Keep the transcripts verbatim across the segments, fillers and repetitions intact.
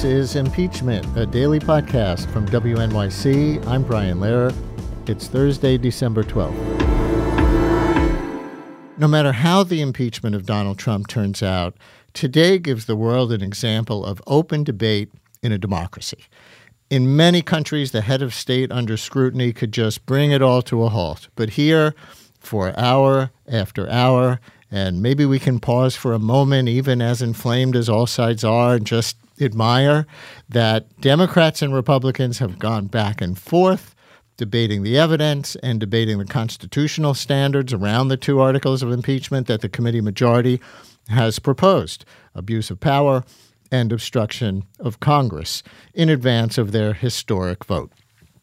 This is Impeachment, a daily podcast from W N Y C. I'm Brian Lehrer. It's Thursday, December twelfth. No matter how the impeachment of Donald Trump turns out, today gives the world an example of open debate in a democracy. In many countries, the head of state under scrutiny could just bring it all to a halt. But here, for hour after hour, and maybe we can pause for a moment, even as inflamed as all sides are, and just admire that Democrats and Republicans have gone back and forth, debating the evidence and debating the constitutional standards around the two articles of impeachment that the committee majority has proposed: abuse of power and obstruction of Congress, in advance of their historic vote.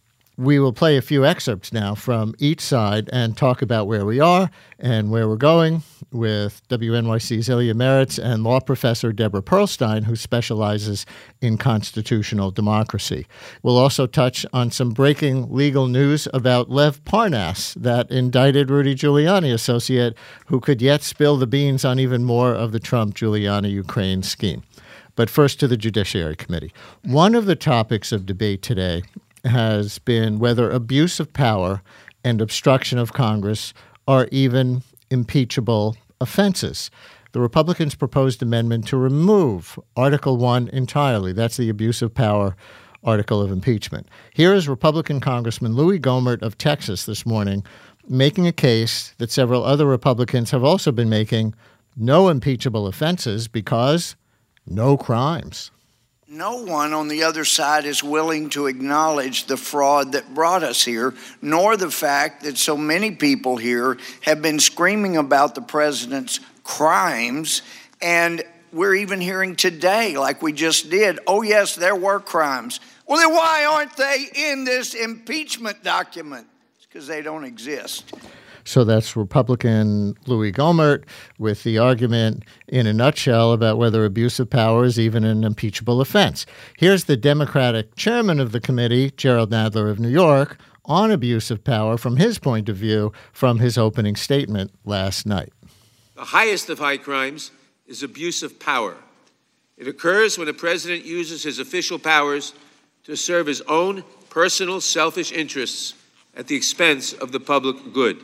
We will play a few excerpts now from each side and talk about where we are and where we're going with W N Y C's Ilya Meritz and law professor Deborah Pearlstein, who specializes in constitutional democracy. We'll also touch on some breaking legal news about Lev Parnas, that indicted Rudy Giuliani associate who could yet spill the beans on even more of the Trump-Giuliani-Ukraine scheme. But first to the Judiciary Committee. One of the topics of debate today has been whether abuse of power and obstruction of Congress are even impeachable offenses. The Republicans proposed amendment to remove Article one entirely. That's the abuse of power article of impeachment. Here is Republican Congressman Louis Gohmert of Texas this morning making a case that several other Republicans have also been making: no impeachable offenses because no crimes. No one on the other side is willing to acknowledge the fraud that brought us here, nor the fact that so many people here have been screaming about the president's crimes. And we're even hearing today, like we just did, oh, yes, there were crimes. Well, then why aren't they in this impeachment document? It's because they don't exist. So that's Republican Louis Gohmert with the argument in a nutshell about whether abuse of power is even an impeachable offense. Here's the Democratic chairman of the committee, Jerrold Nadler of New York, on abuse of power from his point of view from his opening statement last night. The highest of high crimes is abuse of power. It occurs when a president uses his official powers to serve his own personal selfish interests at the expense of the public good.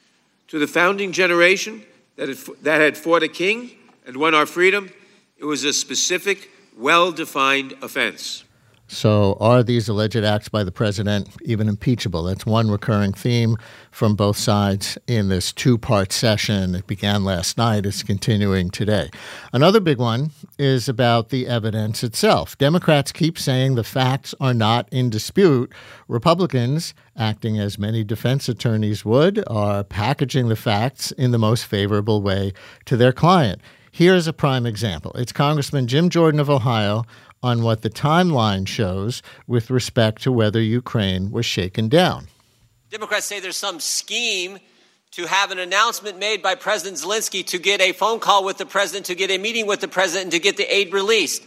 To the founding generation that had, that had fought a king and won our freedom, it was a specific, well-defined offense. So are these alleged acts by the president even impeachable? That's one recurring theme from both sides in this two-part session. It began last night. It's continuing today. Another big one is about the evidence itself. Democrats keep saying the facts are not in dispute. Republicans, acting as many defense attorneys would, are packaging the facts in the most favorable way to their client. Here's a prime example. It's Congressman Jim Jordan of Ohio on what the timeline shows with respect to whether Ukraine was shaken down. Democrats say there's some scheme to have an announcement made by President Zelensky to get a phone call with the president, to get a meeting with the president, and to get the aid released.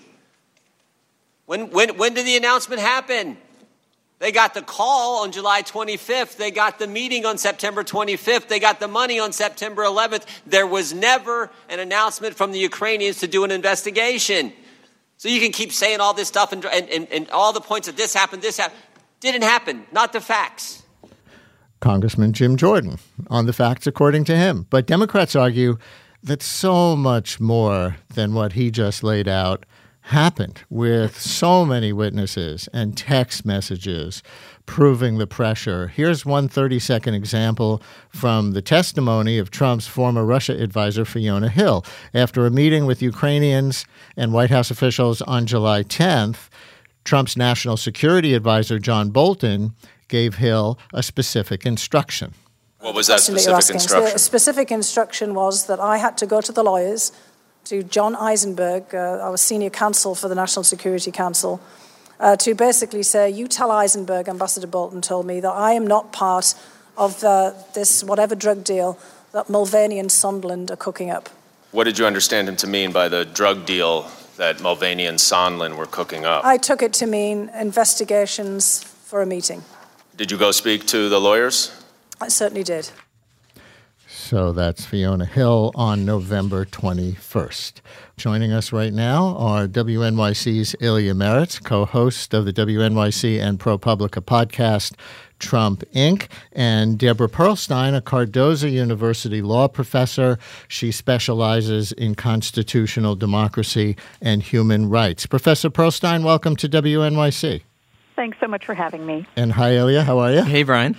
When, when, when did the announcement happen? They got the call on July twenty-fifth. They got the meeting on September twenty-fifth. They got the money on September eleventh. There was never an announcement from the Ukrainians to do an investigation. So you can keep saying all this stuff and, and, and all the points that this happened, this happened. Didn't happen, not the facts. Congressman Jim Jordan on the facts according to him. But Democrats argue that so much more than what he just laid out happened, with so many witnesses and text messages proving the pressure. Here's one thirty-second example from the testimony of Trump's former Russia advisor, Fiona Hill. After a meeting with Ukrainians and White House officials on July tenth, Trump's national security advisor, John Bolton, gave Hill a specific instruction. What was that specific instruction? The specific instruction was that I had to go to the lawyers, to John Eisenberg, uh, our senior counsel for the National Security Council, uh, to basically say, you tell Eisenberg, Ambassador Bolton told me, that I am not part of uh, this whatever drug deal that Mulvaney and Sondland are cooking up. What did you understand him to mean by the drug deal that Mulvaney and Sondland were cooking up? I took it to mean investigations for a meeting. Did you go speak to the lawyers? I certainly did. So that's Fiona Hill on November twenty-first. Joining us right now are W N Y C's Ilya Meritz, co-host of the W N Y C and ProPublica podcast, Trump, Incorporated, and Deborah Pearlstein, a Cardozo University law professor. She specializes in constitutional democracy and human rights. Professor Pearlstein, welcome to W N Y C. Thanks so much for having me. And hi, Ilya. How are you? Hey, Brian.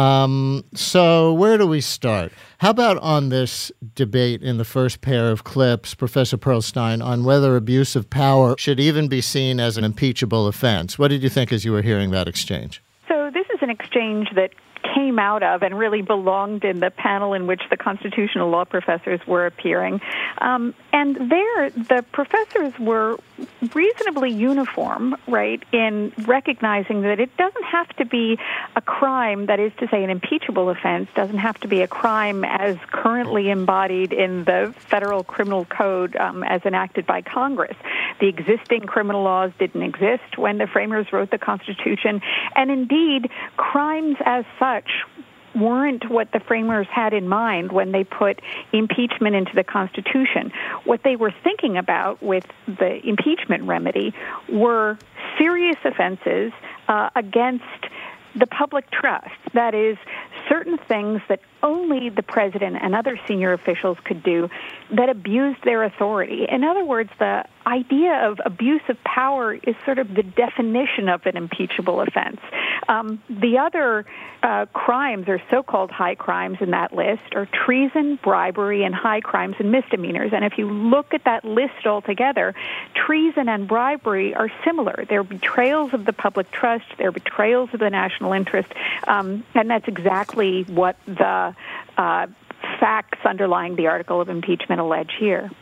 Um, so where do we start? How about on this debate in the first pair of clips, Professor Pearlstein, on whether abuse of power should even be seen as an impeachable offense? What did you think as you were hearing that exchange? So this is an exchange that came out of and really belonged in the panel in which the constitutional law professors were appearing. Um, and there, the professors were reasonably uniform, right, in recognizing that it doesn't have to be a crime, that is to say an impeachable offense, doesn't have to be a crime as currently embodied in the federal criminal code um, as enacted by Congress. The existing criminal laws didn't exist when the framers wrote the Constitution, and indeed, crimes as such weren't what the framers had in mind when they put impeachment into the Constitution. What they were thinking about with the impeachment remedy were serious offenses uh, against the public trust. That is, certain things that only the president and other senior officials could do that abused their authority. In other words, the idea of abuse of power is sort of the definition of an impeachable offense. Um, the other uh, crimes, or so-called high crimes in that list, are treason, bribery, and high crimes and misdemeanors. And if you look at that list altogether, treason and bribery are similar. They're betrayals of the public trust, they're betrayals of the national interest, um, and that's exactly what the uh, facts underlying the article of impeachment allege here.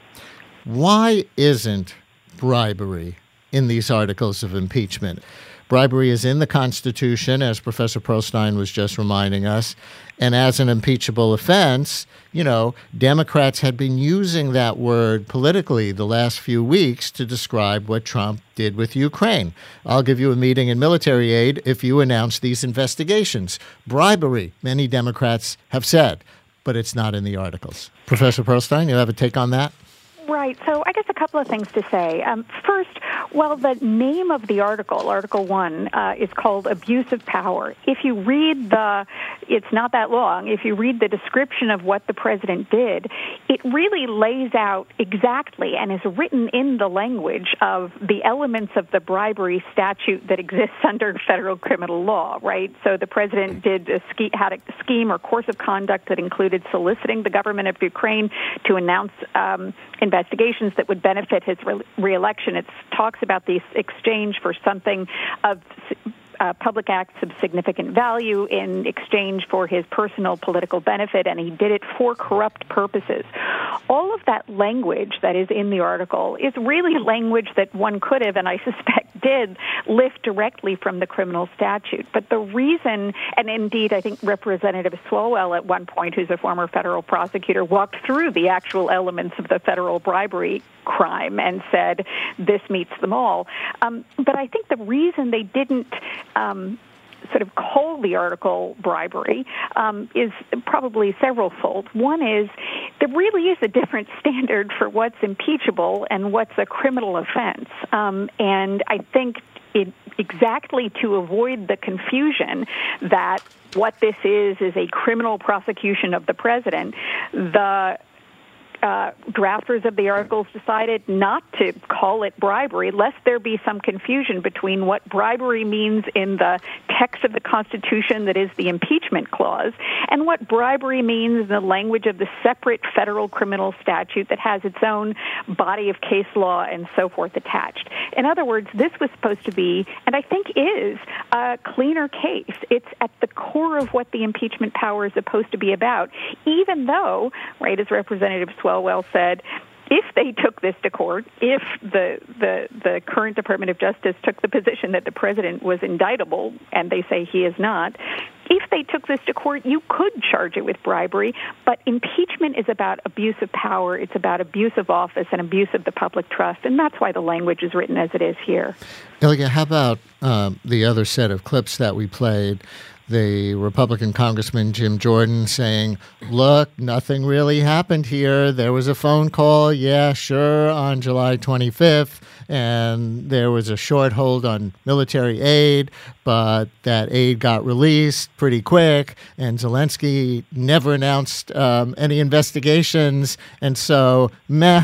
Why isn't bribery in these articles of impeachment? Bribery is in the Constitution, as Professor Pearlstein was just reminding us, and as an impeachable offense, you know, Democrats had been using that word politically the last few weeks to describe what Trump did with Ukraine. I'll give you a meeting in military aid if you announce these investigations. Bribery, many Democrats have said, but it's not in the articles. Professor Pearlstein, you have a take on that? Right. So I guess a couple of things to say. Um, first, well, the name of the article, Article one, uh, is called Abuse of Power. If you read the, it's not that long, if you read the description of what the president did, it really lays out exactly and is written in the language of the elements of the bribery statute that exists under federal criminal law, right? So the president did a ske- had a scheme or course of conduct that included soliciting the government of Ukraine to announce um, investigations that would benefit his re- reelection. It talks about this exchange for something of uh, public acts of significant value in exchange for his personal political benefit, and he did it for corrupt purposes. All of that language that is in the article is really language that one could have, and I suspect did, lift directly from the criminal statute. But the reason, and indeed I think Representative Swalwell at one point, who's a former federal prosecutor, walked through the actual elements of the federal bribery crime and said, this meets them all. Um, but I think the reason they didn't um, sort of call the article bribery um, is probably several-fold. One is there really is a different standard for what's impeachable and what's a criminal offense. Um, and I think it, exactly to avoid the confusion that what this is is a criminal prosecution of the president, the Uh, drafters of the articles decided not to call it bribery, lest there be some confusion between what bribery means in the text of the Constitution, that is the impeachment clause, and what bribery means in the language of the separate federal criminal statute that has its own body of case law and so forth attached. In other words, this was supposed to be, and I think is, a cleaner case. It's at the core of what the impeachment power is supposed to be about, even though, right, as Representative Swalwell said, if they took this to court, if the, the the current Department of Justice took the position that the president was indictable, and they say he is not, if they took this to court, you could charge it with bribery, but impeachment is about abuse of power, it's about abuse of office and abuse of the public trust, and that's why the language is written as it is here. Ilya, how about um, the other set of clips that we played? the Republican Congressman Jim Jordan saying, look, nothing really happened here. There was a phone call, yeah, sure, on July twenty-fifth, and there was a short hold on military aid, but that aid got released pretty quick, and Zelensky never announced um, any investigations, and so meh,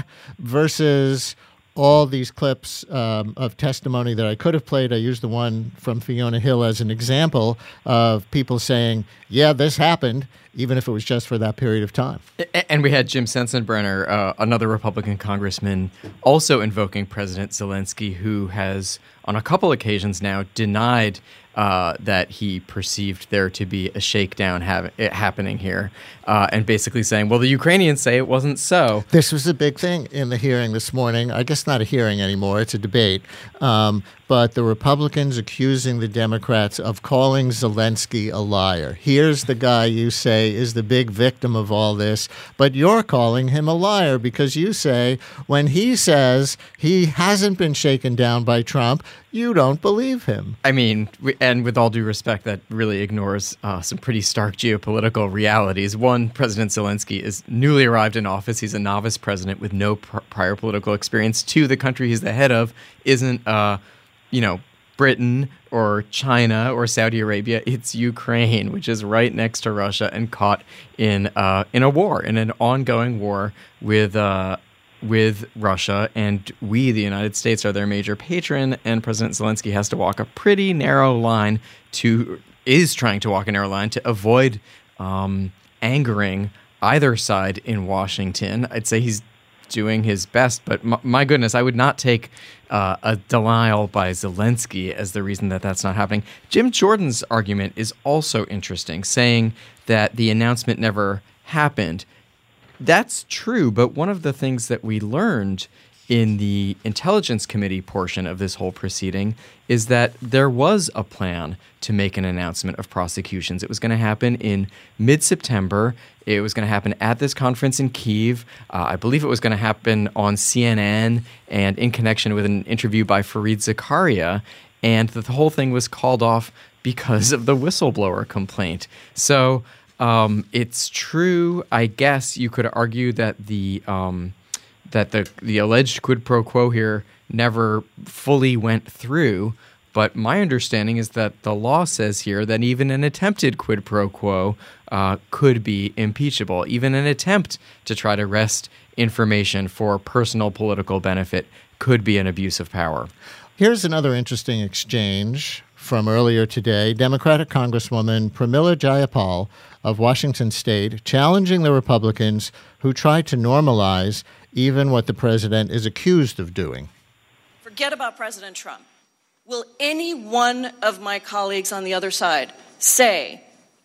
versus all these clips um, of testimony that I could have played. I used the one from Fiona Hill as an example of people saying, yeah, this happened, even if it was just for that period of time. And we had Jim Sensenbrenner, uh, another Republican congressman, also invoking President Zelensky, who has, on a couple occasions now, denied uh, that he perceived there to be a shakedown ha- happening here, uh, and basically saying, well, the Ukrainians say it wasn't so. This was a big thing in the hearing this morning. I guess not a hearing anymore. It's a debate. Um, but the Republicans accusing the Democrats of calling Zelensky a liar. Here's the guy you say is the big victim of all this, but you're calling him a liar because you say when he says he hasn't been shaken down by Trump, you don't believe him. I mean, and with all due respect, that really ignores uh, some pretty stark geopolitical realities. One, President Zelensky is newly arrived in office. He's a novice president with no pr- prior political experience. Two, the country he's the head of isn't, uh, you know, Britain or China or Saudi Arabia. It's Ukraine, which is right next to Russia and caught in uh, in a war, in an ongoing war with uh, with Russia. And we, the United States, are their major patron. And President Zelensky has to walk a pretty narrow line to is trying to walk a narrow line to avoid um, angering either side in Washington. I'd say he's doing his best, but m- my goodness, I would not take uh, a denial by Zelensky as the reason that that's not happening. Jim Jordan's argument is also interesting, saying that the announcement never happened. That's true, but one of the things that we learned in the Intelligence Committee portion of this whole proceeding is that there was a plan to make an announcement of prosecutions. It was going to happen in mid-September. It was going to happen at this conference in Kyiv. Uh, I believe it was going to happen on C N N and in connection with an interview by Fareed Zakaria, and the whole thing was called off because of the whistleblower complaint. So um, it's true, I guess you could argue that the um, that the the alleged quid pro quo here never fully went through, but my understanding is that the law says here that even an attempted quid pro quo uh, could be impeachable. Even an attempt to try to wrest information for personal political benefit could be an abuse of power. Here's another interesting exchange from earlier today. Democratic Congresswoman Pramila Jayapal of Washington State challenging the Republicans who tried to normalize even what the president is accused of doing. Forget about President Trump. Will any one of my colleagues on the other side say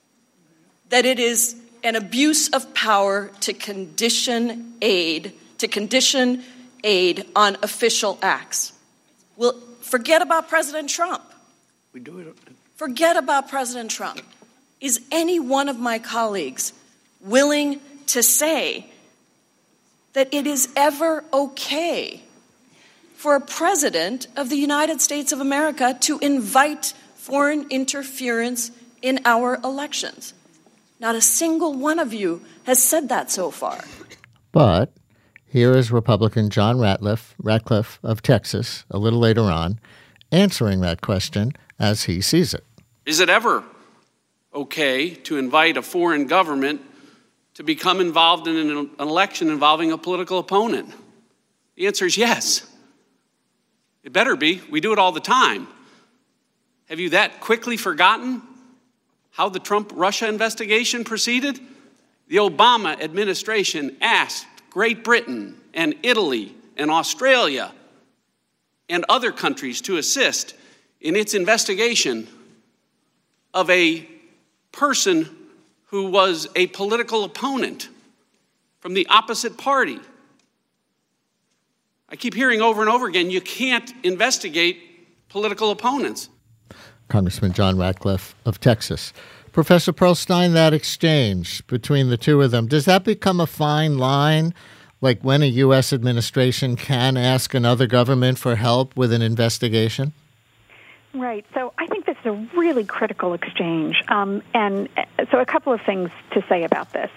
that it is an abuse of power to condition aid, to condition aid on official acts? Well, forget about President Trump. We do it. Forget about President Trump. Is any one of my colleagues willing to say that it is ever okay for a president of the United States of America to invite foreign interference in our elections? Not a single one of you has said that so far. But here is Republican John Ratcliffe, Ratcliffe of Texas, a little later on, answering that question as he sees it. Is it ever okay to invite a foreign government to become involved in an election involving a political opponent? The answer is yes. It better be. We do it all the time. Have you that quickly forgotten how the Trump-Russia investigation proceeded? The Obama administration asked Great Britain and Italy and Australia and other countries to assist in its investigation of a person who was a political opponent from the opposite party. I keep hearing over and over again, you can't investigate political opponents. Congressman John Ratcliffe of Texas. Professor Pearlstein, that exchange between the two of them, does that become a fine line, like when a U S administration can ask another government for help with an investigation? Right. So I think this is a really critical exchange. Um, and so a couple of things to say about this.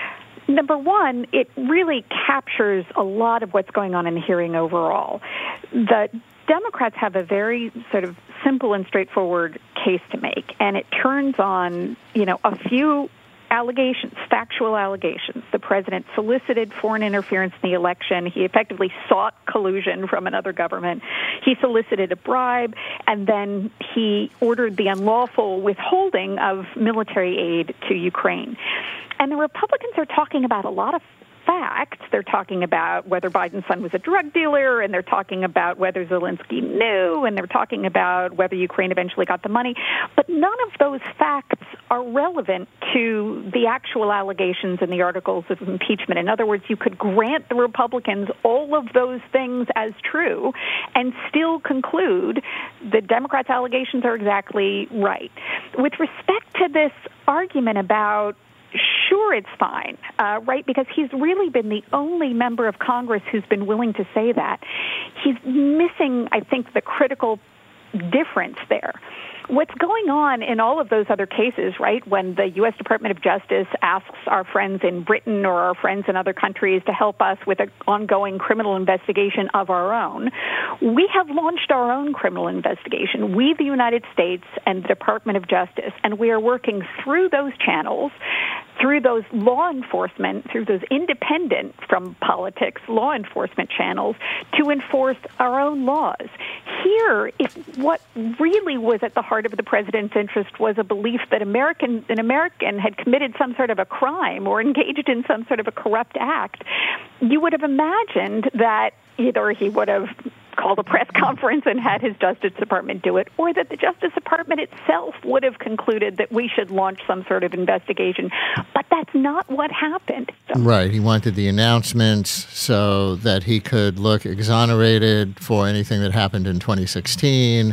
Number one, it really captures a lot of what's going on in the hearing overall. The Democrats have a very sort of simple and straightforward case to make, and it turns on, you know, a few allegations, factual allegations. The president solicited foreign interference in the election. He effectively sought collusion from another government. He solicited a bribe, and then he ordered the unlawful withholding of military aid to Ukraine. And the Republicans are talking about a lot of facts. They're talking about whether Biden's son was a drug dealer, and they're talking about whether Zelensky knew, and they're talking about whether Ukraine eventually got the money. But none of those facts are relevant to the actual allegations in the articles of impeachment. In other words, you could grant the Republicans all of those things as true and still conclude the Democrats' allegations are exactly right. With respect to this argument about sure, it's fine, uh, right? Because he's really been the only member of Congress who's been willing to say that. He's missing, I think, the critical difference there. What's going on in all of those other cases, right, when the U S Department of Justice asks our friends in Britain or our friends in other countries to help us with an ongoing criminal investigation of our own, we have launched our own criminal investigation, we, the United States, and the Department of Justice, and we are working through those channels, through those law enforcement, through those independent from politics law enforcement channels to enforce our own laws. Here, if what really was at the heart of the president's interest was a belief that American, an American had committed some sort of a crime or engaged in some sort of a corrupt act, you would have imagined that either he would have called a press conference and had his Justice Department do it, or that the Justice Department itself would have concluded that we should launch some sort of investigation. But that's not what happened. So. Right. He wanted the announcements so that he could look exonerated for anything that happened in twenty sixteen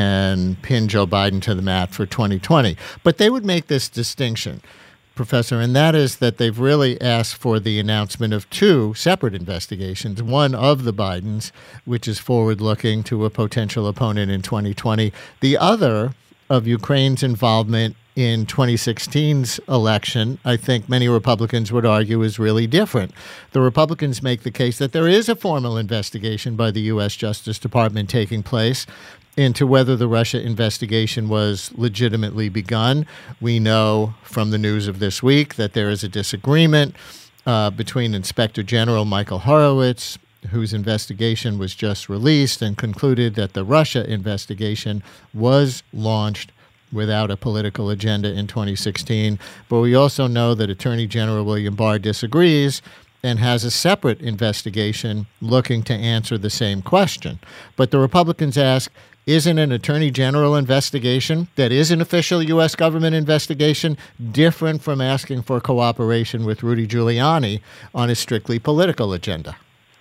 and pin Joe Biden to the mat for twenty twenty. But they would make this distinction, Professor, and that is that they've really asked for the announcement of two separate investigations, one of the Bidens, which is forward-looking to a potential opponent in twenty twenty, the other of Ukraine's involvement in twenty sixteen's election. I think many Republicans would argue is really different. The Republicans make the case that there is a formal investigation by the U S Justice Department taking place into whether the Russia investigation was legitimately begun. We know from the news of this week that there is a disagreement uh, between Inspector General Michael Horowitz, whose investigation was just released, and concluded that the Russia investigation was launched without a political agenda in twenty sixteen. But we also know that Attorney General William Barr disagrees and has a separate investigation looking to answer the same question. But the Republicans ask, isn't an Attorney General investigation that is an official U S government investigation different from asking for cooperation with Rudy Giuliani on a strictly political agenda?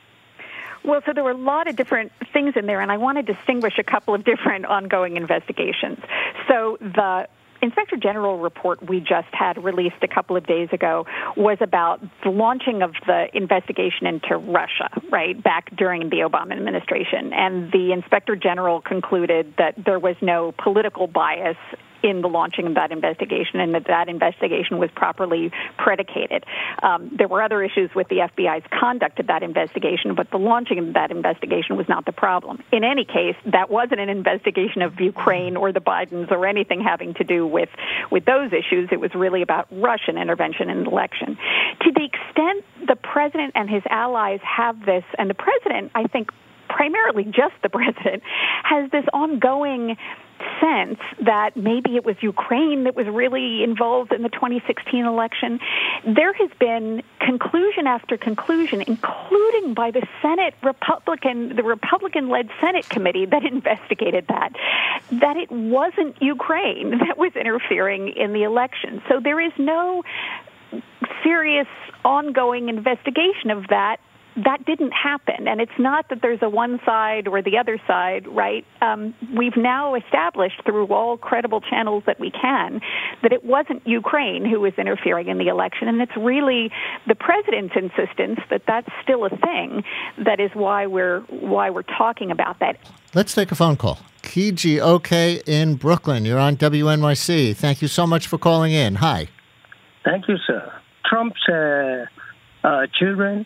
Well, so there were a lot of different things in there, and I want to distinguish a couple of different ongoing investigations. So the Inspector General report we just had released a couple of days ago was about the launching of the investigation into Russia, right, back during the Obama administration. And the Inspector General concluded that there was no political bias in the launching of that investigation, and that that investigation was properly predicated. Um, there were other issues with the F B I's conduct of that investigation, but the launching of that investigation was not the problem. In any case, that wasn't an investigation of Ukraine or the Bidens or anything having to do with, with those issues. It was really about Russian intervention in the election. To the extent the president and his allies have this, and the president, I think, primarily just the president, has this ongoing sense that maybe it was Ukraine that was really involved in the twenty sixteen election. There has been conclusion after conclusion, including by the Senate Republican, the Republican-led Senate committee that investigated that, that it wasn't Ukraine that was interfering in the election. So there is no serious ongoing investigation of that that didn't happen. And it's not that there's a one side or the other side, right? Um, we've now established through all credible channels that we can that it wasn't Ukraine who was interfering in the election, and it's really the president's insistence that that's still a thing that is why we're why we're talking about that. Let's take a phone call. Kiji Oke in Brooklyn. You're on W N Y C. Thank you so much for calling in. Hi. Thank you, sir. Trump's uh, uh, children,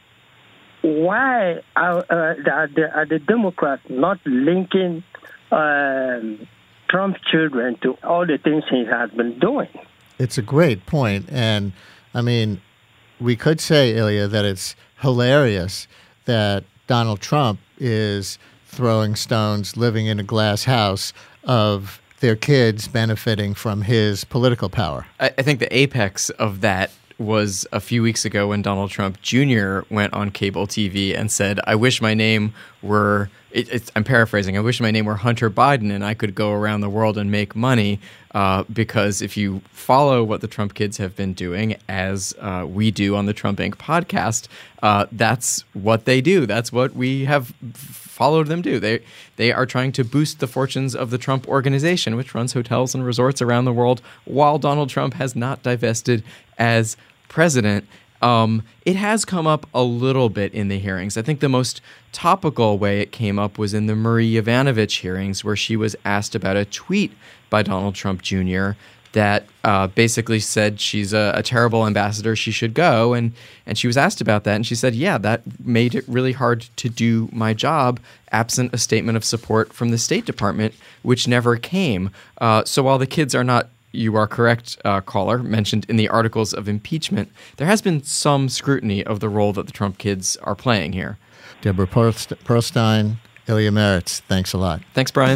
why are, uh, are, the, are the Democrats not linking um, Trump's children to all the things he has been doing? It's a great point. And, I mean, we could say, Ilya, that it's hilarious that Donald Trump is throwing stones, living in a glass house of their kids benefiting from his political power. I, I think the apex of that was a few weeks ago when Donald Trump Junior went on cable T V and said, I wish my name were, it, it's, I'm paraphrasing, I wish my name were Hunter Biden and I could go around the world and make money, uh, because if you follow what the Trump kids have been doing, as uh, we do on the Trump Incorporated podcast, uh, that's what they do. That's what we have followed them do. They they are trying to boost the fortunes of the Trump Organization, which runs hotels and resorts around the world, while Donald Trump has not divested as president. Um, it has come up a little bit in the hearings. I think the most topical way it came up was in the Marie Yovanovitch hearings, where she was asked about a tweet by Donald Trump Junior that uh, basically said she's a, a terrible ambassador, she should go. And, and she was asked about that, and she said, yeah, that made it really hard to do my job, absent a statement of support from the State Department, which never came. Uh, so while the kids are not, you are correct, uh, caller, mentioned in the articles of impeachment, there has been some scrutiny of the role that the Trump kids are playing here. Deborah Perlst- Perlstein, Ilya Meritz, thanks a lot. Thanks, Brian.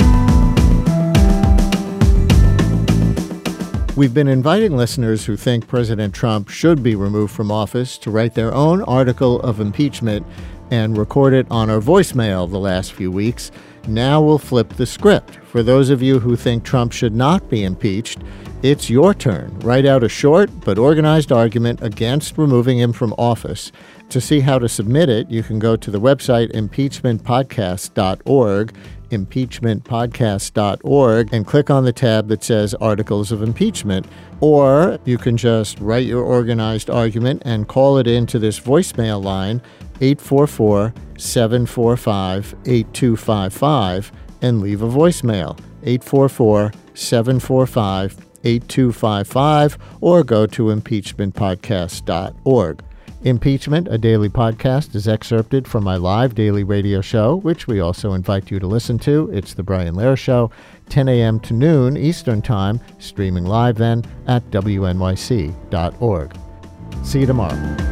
We've been inviting listeners who think President Trump should be removed from office to write their own article of impeachment and record it on our voicemail the last few weeks. Now we'll flip the script. For those of you who think Trump should not be impeached, it's your turn. Write out a short but organized argument against removing him from office. To see how to submit it, you can go to the website impeachment podcast dot org, impeachment podcast dot org, and click on the tab that says Articles of Impeachment. Or you can just write your organized argument and call it into this voicemail line, eight four four, seven four five, eight two five five, and leave a voicemail, eight four four, seven four five, eight two five five, or go to impeachment podcast dot org. Impeachment, a daily podcast, is excerpted from my live daily radio show, which we also invite you to listen to. It's The Brian Lehrer Show, ten a.m. to noon Eastern Time, streaming live then at W N Y C dot org. See you tomorrow.